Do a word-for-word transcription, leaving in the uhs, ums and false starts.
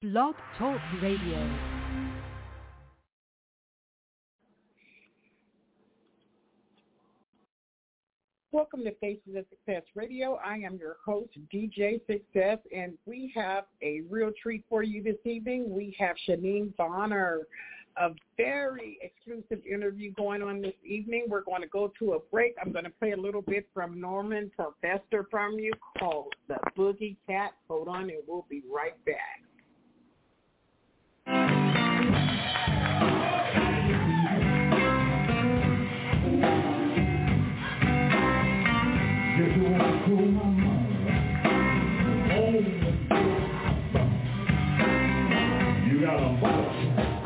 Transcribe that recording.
Blog Talk Radio. Welcome to Faces of Success Radio. I am your host, D J Success, and we have a real treat for you this evening. We have Shanine Bonner, a very exclusive interview going on this evening. We're going to go to a break. I'm going to play a little bit from Norman Sylvester from you called The Boogie Cat. Hold on, and we'll be right back. You got a box.